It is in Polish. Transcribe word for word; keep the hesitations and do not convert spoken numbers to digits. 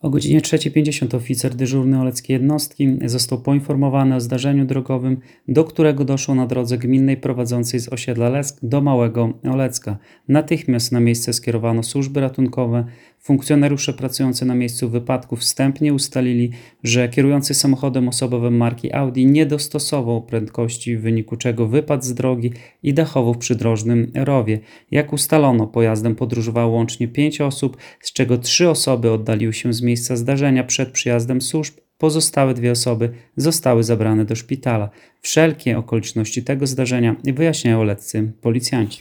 O godzinie trzeciej pięćdziesiąt oficer dyżurny Oleckiej Jednostki został poinformowany o zdarzeniu drogowym, do którego doszło na drodze gminnej prowadzącej z osiedla Lesk do Małego Olecka. Natychmiast na miejsce skierowano służby ratunkowe. Funkcjonariusze pracujący na miejscu wypadku wstępnie ustalili, że kierujący samochodem osobowym marki Audi nie dostosował prędkości, w wyniku czego wypadł z drogi i dachował w przydrożnym rowie. Jak ustalono, pojazdem podróżowało łącznie pięć osób, z czego trzy osoby oddaliły się z miejsca zdarzenia przed przyjazdem służb. Pozostałe dwie osoby zostały zabrane do szpitala. Wszelkie okoliczności tego zdarzenia wyjaśniają oleccy policjanci.